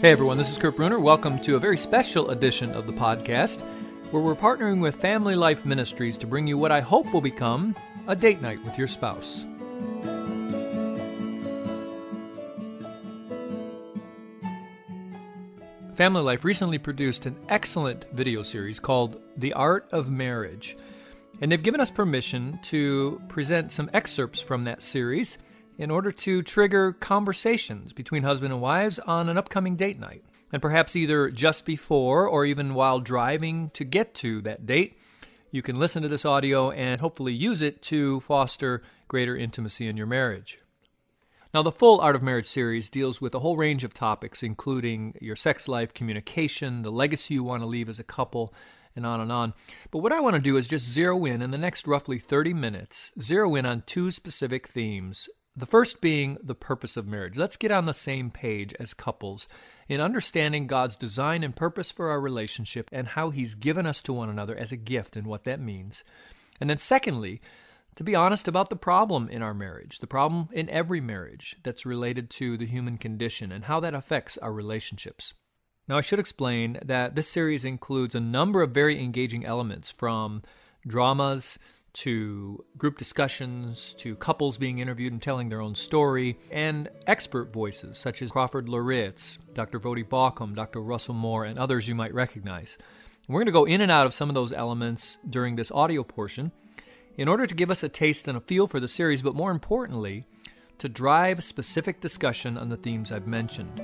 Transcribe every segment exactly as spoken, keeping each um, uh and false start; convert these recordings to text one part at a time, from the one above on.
Hey everyone, this is Kurt Bruner. Welcome to a very special edition of the podcast where we're partnering with Family Life Ministries to bring you what I hope will become a date night with your spouse. Family Life recently produced an excellent video series called The Art of Marriage, and they've given us permission to present some excerpts from that series in order to trigger conversations between husband and wives on an upcoming date night. And perhaps either just before or even while driving to get to that date, you can listen to this audio and hopefully use it to foster greater intimacy in your marriage. Now, the full Art of Marriage series deals with a whole range of topics, including your sex life, communication, the legacy you want to leave as a couple, and on and on. But what I want to do is just zero in, in the next roughly thirty minutes, zero in on two specific themes. The first being the purpose of marriage. Let's get on the same page as couples in understanding God's design and purpose for our relationship and how He's given us to one another as a gift and what that means. And then secondly, to be honest about the problem in our marriage, the problem in every marriage that's related to the human condition and how that affects our relationships. Now, I should explain that this series includes a number of very engaging elements, from dramas to group discussions, to couples being interviewed and telling their own story, and expert voices such as Crawford Loritz, Doctor Vodi Baucham, Doctor Russell Moore, and others you might recognize. And we're going to go in and out of some of those elements during this audio portion in order to give us a taste and a feel for the series, but more importantly, to drive specific discussion on the themes I've mentioned.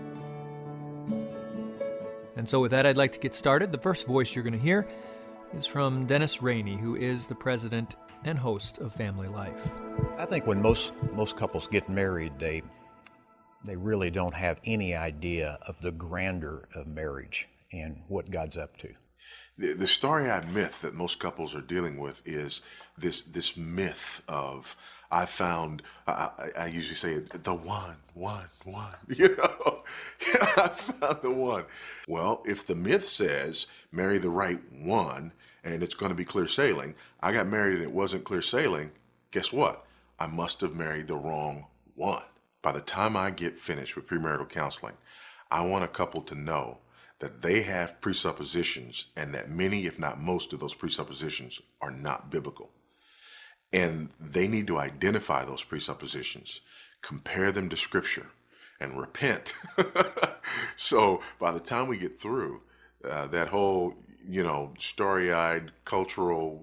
And so with that, I'd like to get started. The first voice you're going to hear is from Dennis Rainey, who is the president and host of Family Life. I think when most most couples get married, they they really don't have any idea of the grandeur of marriage and what God's up to. The, the starry-eyed myth that most couples are dealing with is this this myth of, I found, I, I, I usually say it, the one, one, one, you know, I found the one. Well, if the myth says marry the right one and it's going to be clear sailing, I got married and it wasn't clear sailing, guess what? I must have married the wrong one. By the time I get finished with premarital counseling, I want a couple to know that they have presuppositions and that many, if not most of those presuppositions are not biblical. And they need to identify those presuppositions, compare them to Scripture, and repent. So by the time we get through, uh, that whole, you know, starry-eyed cultural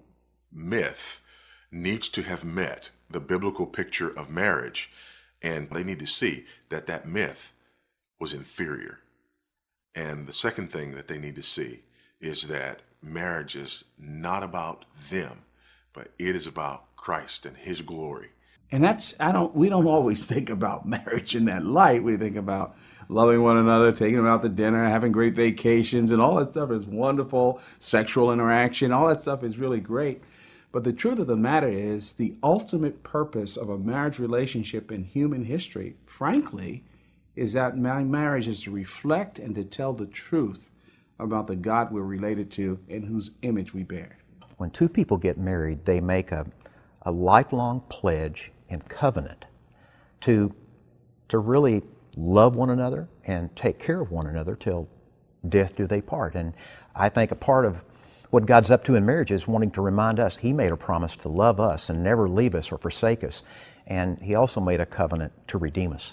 myth needs to have met the biblical picture of marriage, and they need to see that that myth was inferior. And the second thing that they need to see is that marriage is not about them, but it is about Christ and His glory. And that's, I don't, we don't always think about marriage in that light. We think about loving one another, taking them out to dinner, having great vacations, and all that stuff is wonderful. Sexual interaction, all that stuff is really great. But the truth of the matter is, the ultimate purpose of a marriage relationship in human history, frankly, is that my marriage is to reflect and to tell the truth about the God we're related to and whose image we bear. When two people get married, they make a, a lifelong pledge and covenant to, to really love one another and take care of one another till death do they part. And I think a part of what God's up to in marriage is wanting to remind us He made a promise to love us and never leave us or forsake us. And He also made a covenant to redeem us.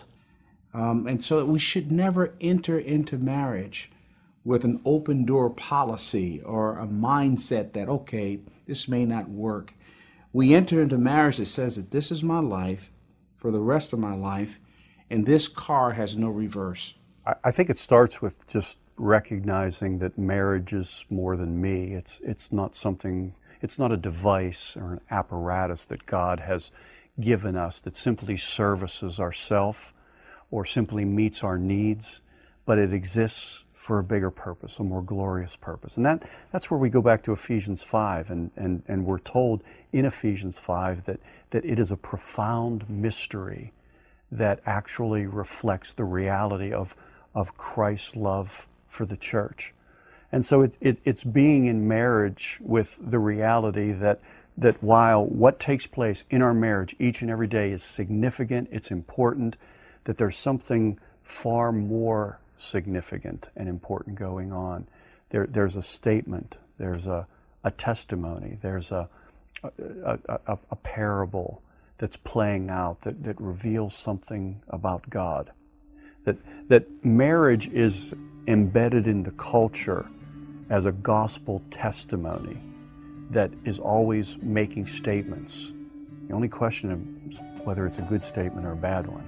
Um, and so we should never enter into marriage with an open door policy or a mindset that, okay, this may not work. We enter into marriage that says that this is my life for the rest of my life, and this car has no reverse. I think it starts with just recognizing that marriage is more than me. It's it's not something, it's not a device or an apparatus that God has given us that simply services ourself or simply meets our needs, but it exists for a bigger purpose, a more glorious purpose. And that, that's where we go back to Ephesians five, and, and, and we're told in Ephesians five that, that it is a profound mystery that actually reflects the reality of, of Christ's love for the church. And so it, it, it's being in marriage with the reality that, that while what takes place in our marriage each and every day is significant, it's important, that there's something far more significant and important going on. There, there's a statement, there's a, a testimony, there's a, a, a, a parable that's playing out that, that reveals something about God. That, that marriage is embedded in the culture as a gospel testimony that is always making statements. The only question is whether it's a good statement or a bad one.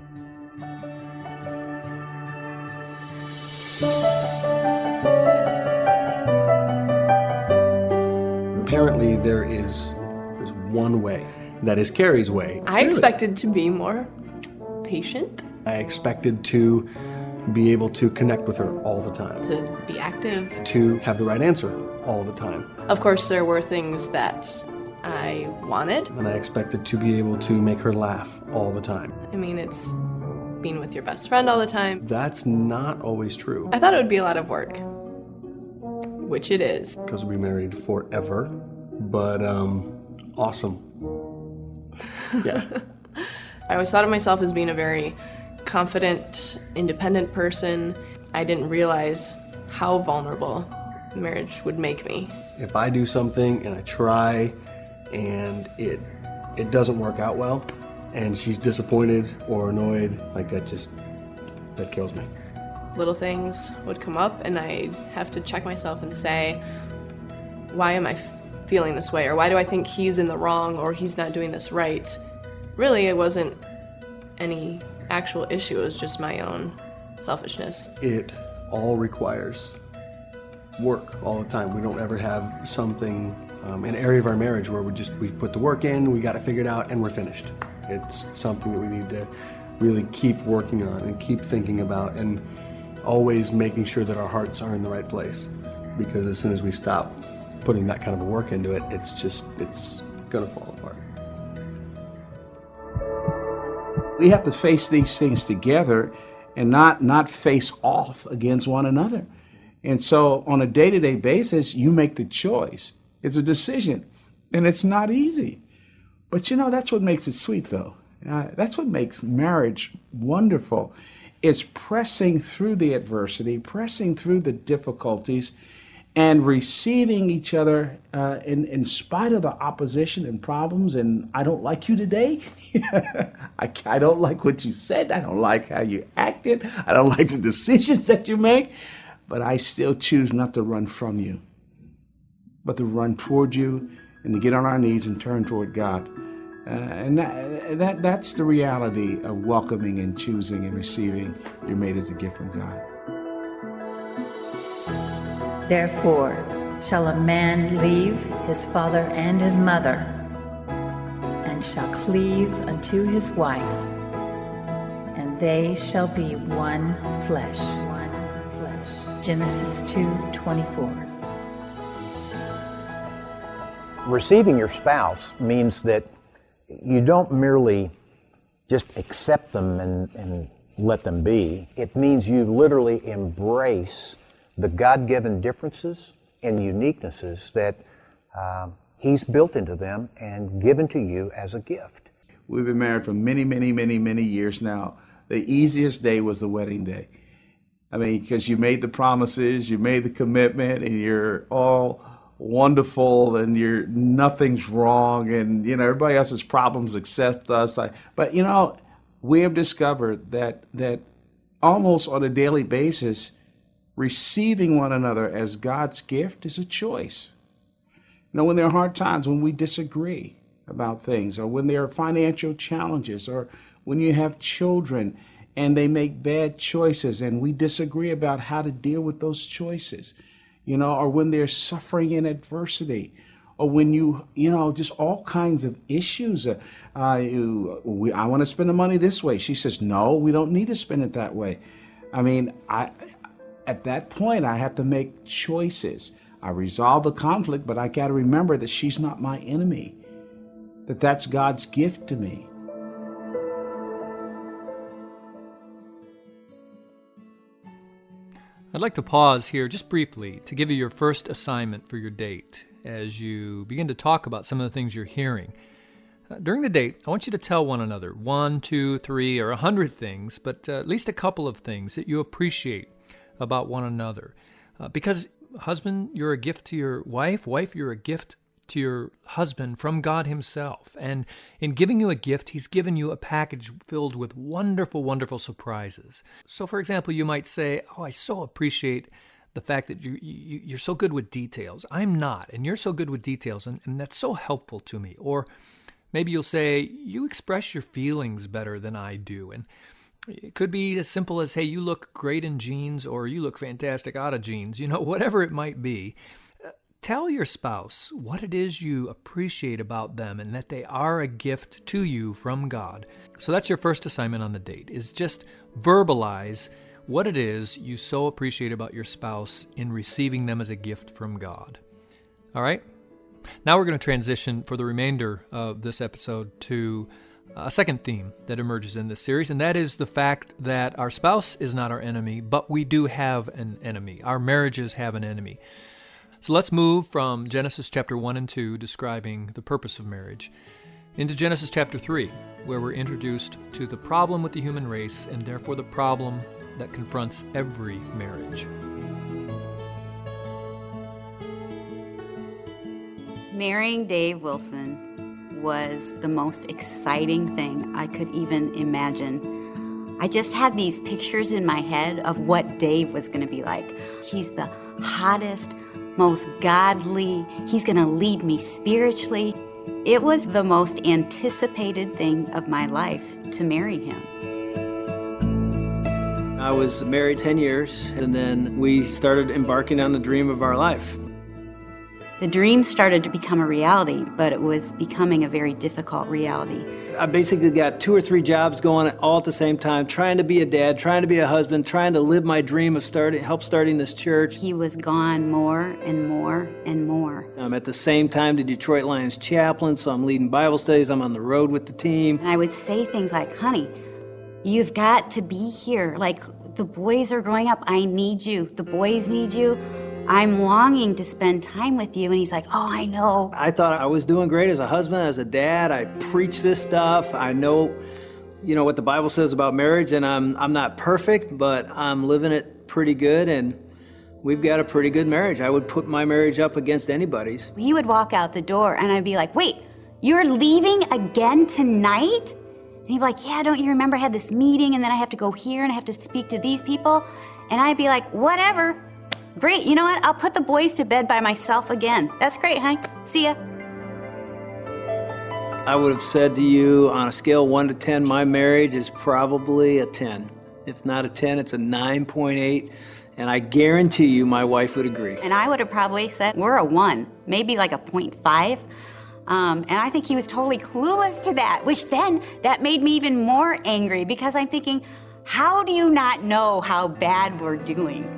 Apparently there is there's one way. That is Carrie's way. I really? expected to be more patient. I expected to be able to connect with her all the time. To be active. To have the right answer all the time. Of course, there were things that I wanted. And I expected to be able to make her laugh all the time. I mean, it's being with your best friend all the time. That's not always true. I thought it would be a lot of work, which it is. Because we'll be married forever, but um, awesome. Yeah. I always thought of myself as being a very confident, independent person. I didn't realize how vulnerable marriage would make me. If I do something and I try and it it doesn't work out well and she's disappointed or annoyed, like that just, that kills me. Little things would come up and I'd have to check myself and say, why am I f- feeling this way? Or why do I think he's in the wrong or he's not doing this right? Really, it wasn't any actual issue, it was just my own selfishness. It all requires work all the time. We don't ever have something, um, an area of our marriage where we just, we've put the work in, we got it figured out, and we're finished. It's something that we need to really keep working on and keep thinking about and always making sure that our hearts are in the right place. Because as soon as we stop putting that kind of work into it, it's just, it's gonna fall apart. We have to face these things together and not, not face off against one another. And so on a day-to-day basis, you make the choice. It's a decision, and it's not easy. But you know, that's what makes it sweet, though. Uh, that's what makes marriage wonderful. It's pressing through the adversity, pressing through the difficulties, and receiving each other uh, in, in spite of the opposition and problems. And I don't like you today. I, I don't like what you said. I don't like how you acted. I don't like the decisions that you make. But I still choose not to run from you, but to run toward you and to get on our knees and turn toward God. Uh, and that, that that's the reality of welcoming and choosing and receiving your mate as a gift from God. Therefore shall a man leave his father and his mother, and shall cleave unto his wife, and they shall be one flesh. One flesh. Genesis two twenty-four. Receiving your spouse means that you don't merely just accept them and, and let them be. It means you literally embrace the God-given differences and uniquenesses that uh, He's built into them and given to you as a gift. We've been married for many, many, many, many years now. The easiest day was the wedding day. I mean, because you made the promises, you made the commitment, and you're all wonderful, and you're nothing's wrong, and you know everybody else's problems except us. Like, but you know, we have discovered that that almost on a daily basis, receiving one another as God's gift is a choice. You know, when there are hard times, when we disagree about things, or when there are financial challenges, or when you have children and they make bad choices and we disagree about how to deal with those choices, you know, or when there's suffering and adversity, or when you, you know, just all kinds of issues. Uh, uh, you, we, I want to spend the money this way. She says, no, we don't need to spend it that way. I mean, I, at that point, I have to make choices. I resolve the conflict, but I got to remember that she's not my enemy, that that's God's gift to me. I'd like to pause here just briefly to give you your first assignment for your date as you begin to talk about some of the things you're hearing. Uh, during the date, I want you to tell one another one, two, three, or a hundred things, but uh, at least a couple of things that you appreciate about one another. Uh, because, husband, you're a gift to your wife. Wife, you're a gift to your husband from God himself. And in giving you a gift, he's given you a package filled with wonderful, wonderful surprises. So, for example, you might say, oh, I so appreciate the fact that you, you, you're so good with details. I'm not, and you're so good with details, and, and that's so helpful to me. Or maybe you'll say, you express your feelings better than I do. And it could be as simple as, hey, you look great in jeans, or you look fantastic out of jeans, you know, whatever it might be. Tell your spouse what it is you appreciate about them and that they are a gift to you from God. So that's your first assignment on the date, is just verbalize what it is you so appreciate about your spouse in receiving them as a gift from God. All right? Now we're going to transition for the remainder of this episode to a second theme that emerges in this series, and that is the fact that our spouse is not our enemy, but we do have an enemy. Our marriages have an enemy. So let's move from Genesis chapter one and two, describing the purpose of marriage, into Genesis chapter three, where we're introduced to the problem with the human race and therefore the problem that confronts every marriage. Marrying Dave Wilson was the most exciting thing I could even imagine. I just had these pictures in my head of what Dave was going to be like. He's the hottest, most godly. He's going to lead me spiritually. It was the most anticipated thing of my life to marry him. I was married ten years, and then we started embarking on the dream of our life. The dream started to become a reality, but it was becoming a very difficult reality. I basically got two or three jobs going all at the same time, trying to be a dad, trying to be a husband, trying to live my dream of starting, help starting this church. He was gone more and more and more. I'm at the same time the Detroit Lions chaplain, so I'm leading Bible studies, I'm on the road with the team. And I would say things like, honey, you've got to be here. Like, the boys are growing up. I need you. The boys need you. I'm longing to spend time with you. And he's like, oh, I know. I thought I was doing great as a husband, as a dad. I preach this stuff. I know, you know, what the Bible says about marriage, and I'm I'm not perfect, but I'm living it pretty good, and we've got a pretty good marriage. I would put my marriage up against anybody's. He would walk out the door, and I'd be like, wait, you're leaving again tonight? And he'd be like, yeah, don't you remember I had this meeting, and then I have to go here, and I have to speak to these people? And I'd be like, whatever. Great, you know what? I'll put the boys to bed by myself again. That's great, honey. See ya. I would have said to you, on a scale one to ten, my marriage is probably a ten. If not a ten, it's a nine point eight. And I guarantee you my wife would agree. And I would have probably said, we're a one, maybe like a point five. Um, and I think he was totally clueless to that, which then that made me even more angry, because I'm thinking, how do you not know how bad we're doing?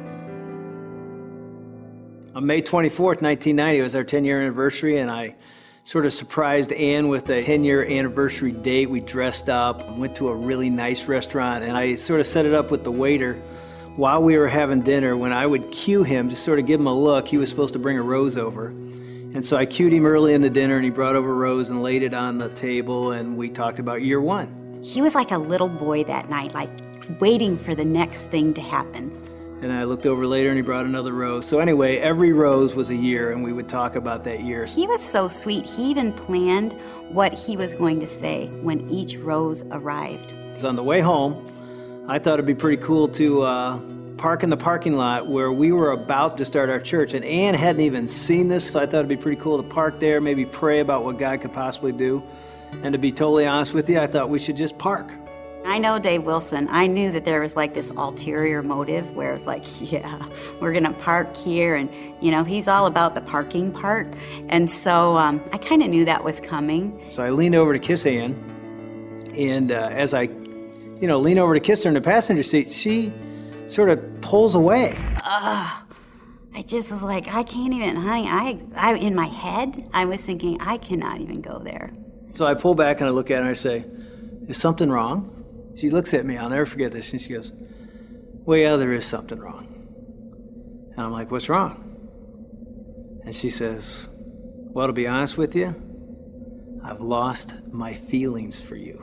On May twenty-fourth, nineteen ninety, it was our ten-year anniversary, and I sort of surprised Ann with a ten-year anniversary date. We dressed up, went to a really nice restaurant, and I sort of set it up with the waiter while we were having dinner. When I would cue him, just sort of give him a look, he was supposed to bring a rose over. And so I cued him early in the dinner, and he brought over a rose and laid it on the table, and we talked about year one. He was like a little boy that night, like waiting for the next thing to happen. And I looked over later, and he brought another rose. So anyway, every rose was a year, and we would talk about that year. He was so sweet. He even planned what he was going to say when each rose arrived. On the way home, I thought it'd be pretty cool to uh, park in the parking lot where we were about to start our church. And Ann hadn't even seen this, so I thought it'd be pretty cool to park there, maybe pray about what God could possibly do. And to be totally honest with you, I thought we should just park. I know Dave Wilson. I knew that there was like this ulterior motive where it's like, yeah, we're going to park here. And, you know, he's all about the parking part. And so um, I kind of knew that was coming. So I leaned over to kiss Ann. And uh, as I, you know, lean over to kiss her in the passenger seat, she sort of pulls away. Ugh. I just was like, I can't even, honey, I, I, in my head, I was thinking, I cannot even go there. So I pull back and I look at her and I say, is something wrong? She looks at me, I'll never forget this, and she goes, well, yeah, there is something wrong. And I'm like, what's wrong? And she says, well, to be honest with you, I've lost my feelings for you.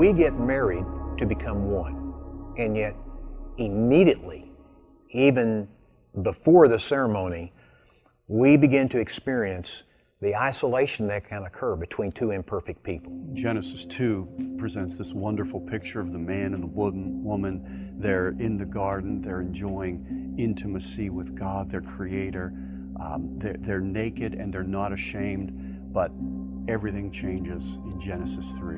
we get married to become one, and yet immediately, even before the ceremony, we begin to experience the isolation that can occur between two imperfect people. Genesis two presents this wonderful picture of the man and the woman. They're in the garden, they're enjoying intimacy with God, their Creator. Um, they're, they're naked and they're not ashamed, but everything changes in Genesis three.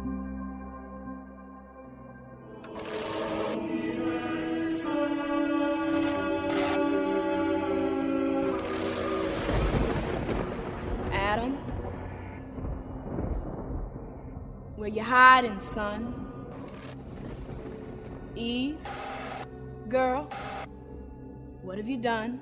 Adam, where you hiding, son? Eve, girl, what have you done?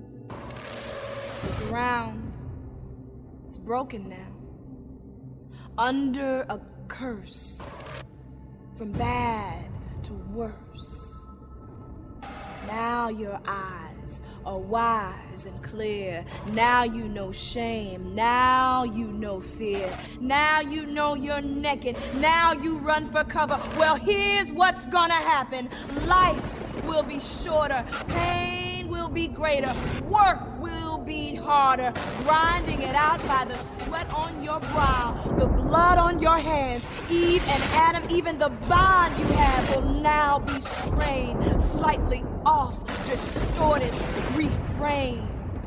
The ground, it's broken now, under a curse, from bad to worse. Now your eyes are wise and clear. Now you know shame. Now you know fear. Now you know you're naked. Now you run for cover. Well, here's what's gonna happen. Life will be shorter. Pain will be greater. Work will be harder. Grinding it out by the sweat on your brow, the blood on your hands. Eve and Adam, even the bond you have will now be strained, slightly off, distorted, reframed.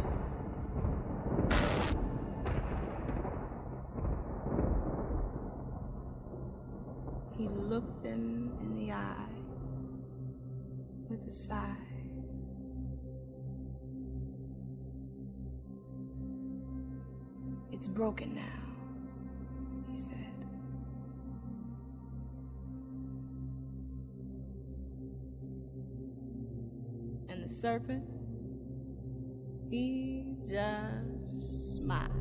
He looked them in the eye with a sigh. It's broken now, he said. And the serpent, he just smiled.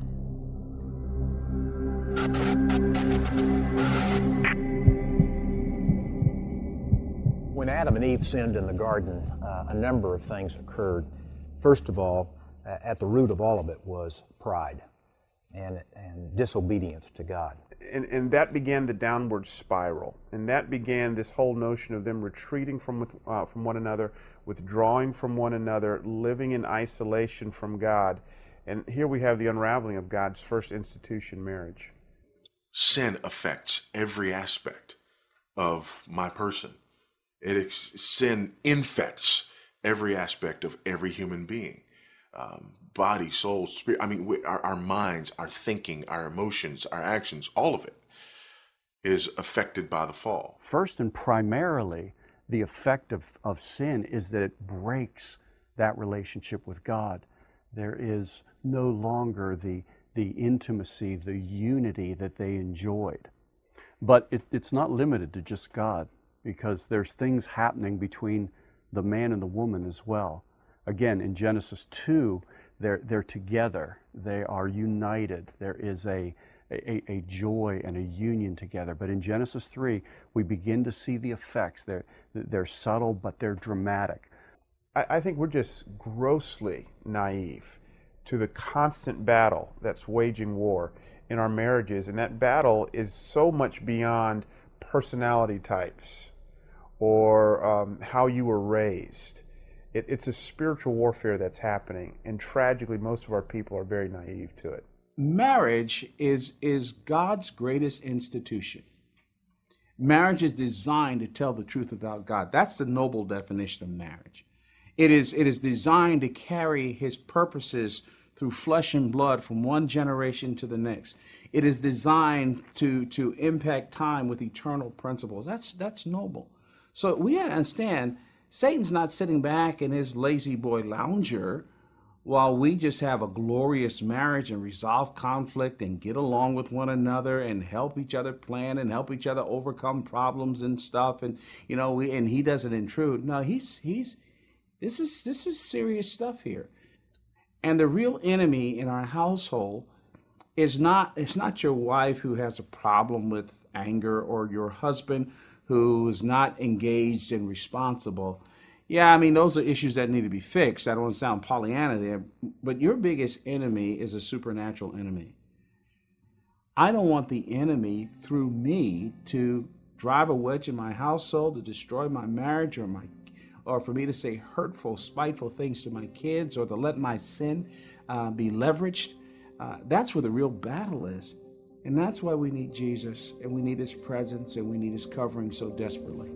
When Adam and Eve sinned in the garden, uh, a number of things occurred. First of all, uh, at the root of all of it was pride and, and disobedience to God. And, and that began the downward spiral. And that began this whole notion of them retreating from, with, uh, from one another, withdrawing from one another, living in isolation from God. And here we have the unraveling of God's first institution, marriage. Sin affects every aspect of my person. It ex- sin infects every aspect of every human being. Um, body, soul, spirit. I mean, we, our, our minds, our thinking, our emotions, our actions, all of it is affected by the fall. First and primarily, the effect of, of sin is that it breaks that relationship with God. There is no longer the, the intimacy, the unity that they enjoyed. But it, it's not limited to just God, because there's things happening between the man and the woman as well. Again, in Genesis two, they're, they're together, they are united, there is a, a, a joy and a union together. But in Genesis three, we begin to see the effects. They're, they're subtle, but they're dramatic. I, I think we're just grossly naive to the constant battle that's waging war in our marriages, and that battle is so much beyond personality types or um, how you were raised. It, it's a spiritual warfare that's happening, and tragically, most of our people are very naive to it. Marriage is, is God's greatest institution. Marriage is designed to tell the truth about God. That's the noble definition of marriage. It is, it is designed to carry his purposes through flesh and blood from one generation to the next. It is designed to, to impact time with eternal principles. That's, that's noble. So we have to understand, Satan's not sitting back in his lazy boy lounger while we just have a glorious marriage and resolve conflict and get along with one another and help each other plan and help each other overcome problems and stuff. And, you know, we, and he doesn't intrude. No, he's, he's, this is, this is serious stuff here. And the real enemy in our household is not, it's not your wife who has a problem with anger or your husband who is not engaged and responsible. Yeah, I mean, those are issues that need to be fixed. I don't want to sound Pollyanna there, but your biggest enemy is a supernatural enemy. I don't want the enemy, through me, to drive a wedge in my household, to destroy my marriage, or my or for me to say hurtful, spiteful things to my kids, or to let my sin uh, be leveraged. Uh, that's where the real battle is. And that's why we need Jesus, and we need his presence, and we need his covering so desperately.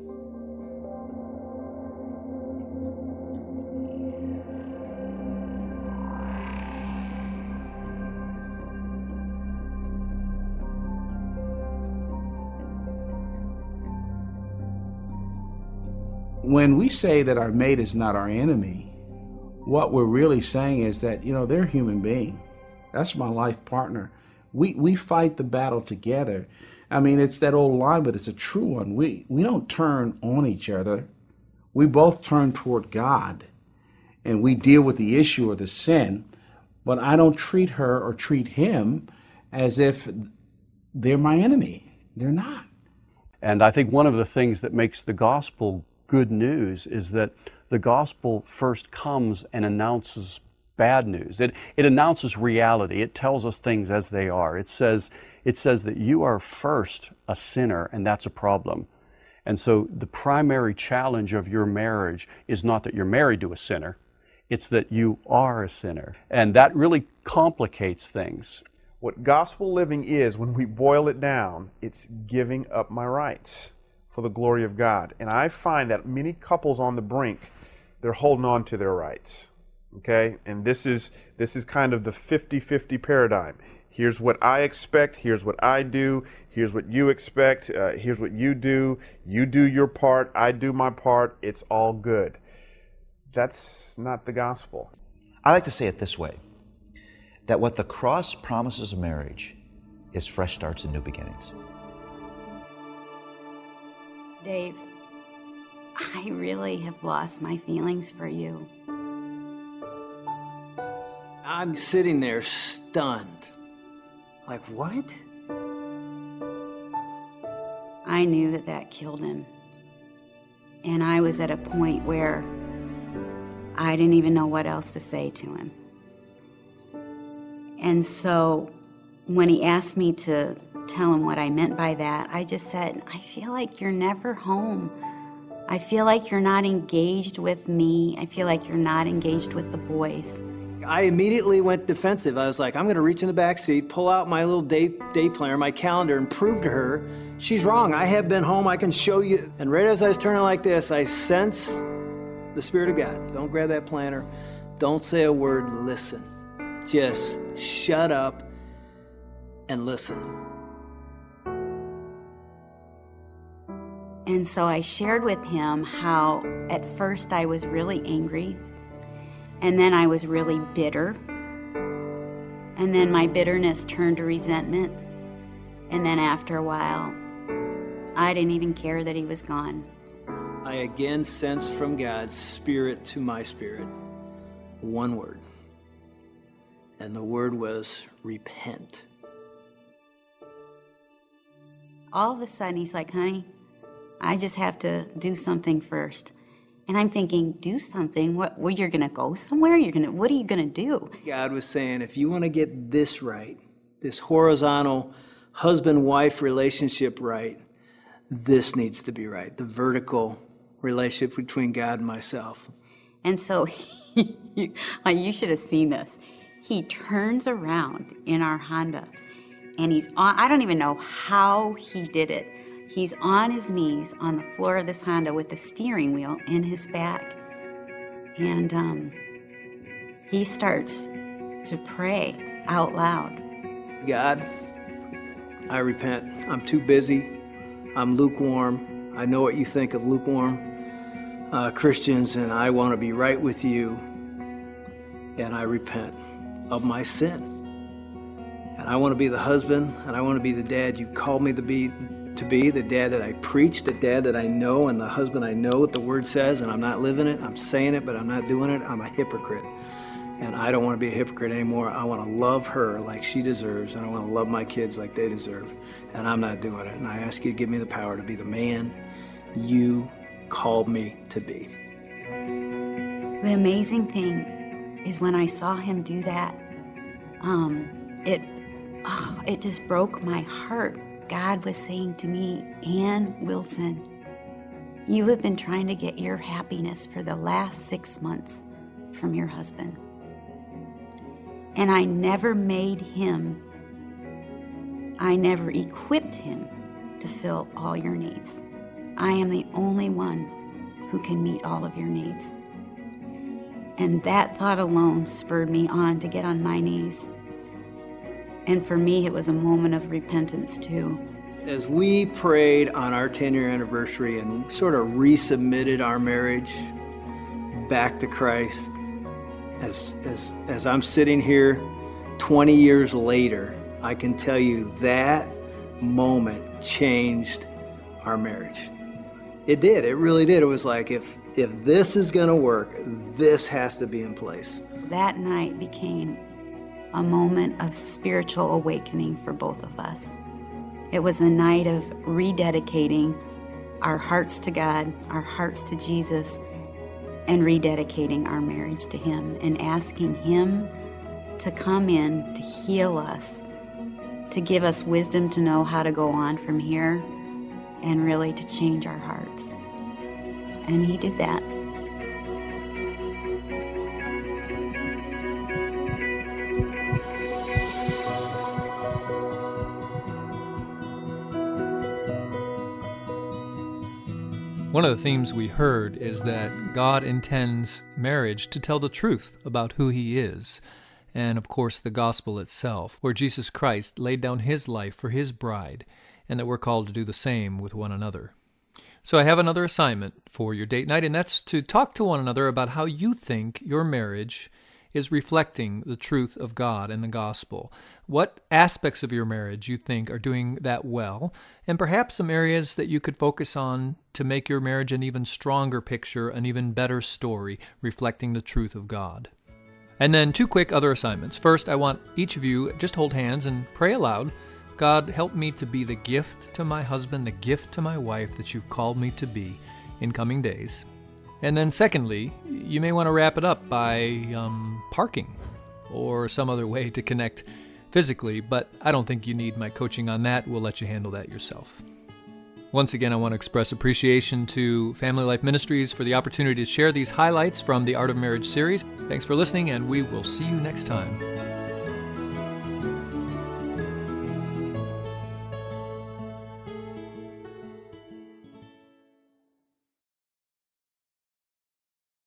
When we say that our mate is not our enemy, what we're really saying is that, you know, they're a human being. That's my life partner. We we fight the battle together. I mean, it's that old line, but it's a true one. We we don't turn on each other. We both turn toward God, and we deal with the issue or the sin, but I don't treat her or treat him as if they're my enemy. They're not. And I think one of the things that makes the gospel good news is that the gospel first comes and announces bad news. It, it announces reality. It tells us things as they are. It says, it says that you are first a sinner, and that's a problem. And so the primary challenge of your marriage is not that you're married to a sinner, it's that you are a sinner. And that really complicates things. What gospel living is, when we boil it down, it's giving up my rights for the glory of God. And I find that many couples on the brink, they're holding on to their rights. Okay? And this is this is kind of the fifty-fifty paradigm. Here's what I expect, here's what I do, here's what you expect, uh, here's what you do, you do your part, I do my part, it's all good. That's not the gospel. I like to say it this way, that what the cross promises a marriage is fresh starts and new beginnings. Dave, I really have lost my feelings for you. I'm sitting there stunned. Like, what? I knew that that killed him. And I was at a point where I didn't even know what else to say to him. And so when he asked me to tell him what I meant by that, I just said, I feel like you're never home. I feel like you're not engaged with me. I feel like you're not engaged with the boys. I immediately went defensive. I was like, I'm going to reach in the back seat, pull out my little day, day planner, my calendar, and prove to her she's wrong. I have been home. I can show you. And right as I was turning like this, I sensed the Spirit of God. Don't grab that planner. Don't say a word. Listen. Just shut up and listen. And so I shared with him how at first I was really angry, and then I was really bitter, and then my bitterness turned to resentment, and then after a while, I didn't even care that he was gone. I again sensed from God's Spirit to my spirit one word, and the word was repent. All of a sudden, he's like, honey, I just have to do something first. And I'm thinking, do something? What? Well, you're gonna go somewhere? You're gonna? What are you gonna do? God was saying, if you want to get this right, this horizontal husband-wife relationship right, this needs to be right. The vertical relationship between God and myself. And so, he, you should have seen this. He turns around in our Honda, and he's on. I don't even know how he did it. He's on his knees on the floor of this Honda with the steering wheel in his back. And um, he starts to pray out loud. God, I repent. I'm too busy. I'm lukewarm. I know what you think of lukewarm uh, Christians, and I want to be right with you. And I repent of my sin. And I want to be the husband, and I want to be the dad you called me to be. to be, the dad that I preach, the dad that I know, and the husband I know what the word says, and I'm not living it. I'm saying it, but I'm not doing it. I'm a hypocrite. And I don't want to be a hypocrite anymore. I want to love her like she deserves, and I want to love my kids like they deserve. And I'm not doing it. And I ask you to give me the power to be the man you called me to be. The amazing thing is when I saw him do that, um, it, oh, it just broke my heart. God was saying to me, Ann Wilson, you have been trying to get your happiness for the last six months from your husband. And I never made him, I never equipped him to fill all your needs. I am the only one who can meet all of your needs. And that thought alone spurred me on to get on my knees. And for me, it was a moment of repentance too. As we prayed on our ten-year anniversary and sort of resubmitted our marriage back to Christ, as, as, as I'm sitting here twenty years later, I can tell you that moment changed our marriage. It did, it really did. It was like, if, if this is gonna work, this has to be in place. That night became a moment of spiritual awakening for both of us. It was a night of rededicating our hearts to God, our hearts to Jesus, and rededicating our marriage to Him and asking Him to come in to heal us, to give us wisdom to know how to go on from here, and really to change our hearts. And He did that. One of the themes we heard is that God intends marriage to tell the truth about who He is, and of course the gospel itself, where Jesus Christ laid down His life for His bride, and that we're called to do the same with one another. So I have another assignment for your date night, and that's to talk to one another about how you think your marriage is reflecting the truth of God and the gospel. What aspects of your marriage you think are doing that well, and perhaps some areas that you could focus on to make your marriage an even stronger picture, an even better story, reflecting the truth of God. And then two quick other assignments. First, I want each of you just hold hands and pray aloud. God, help me to be the gift to my husband, the gift to my wife that you've called me to be in coming days. And then secondly, you may want to wrap it up by um, parking or some other way to connect physically, but I don't think you need my coaching on that. We'll let you handle that yourself. Once again, I want to express appreciation to Family Life Ministries for the opportunity to share these highlights from the Art of Marriage series. Thanks for listening, and we will see you next time.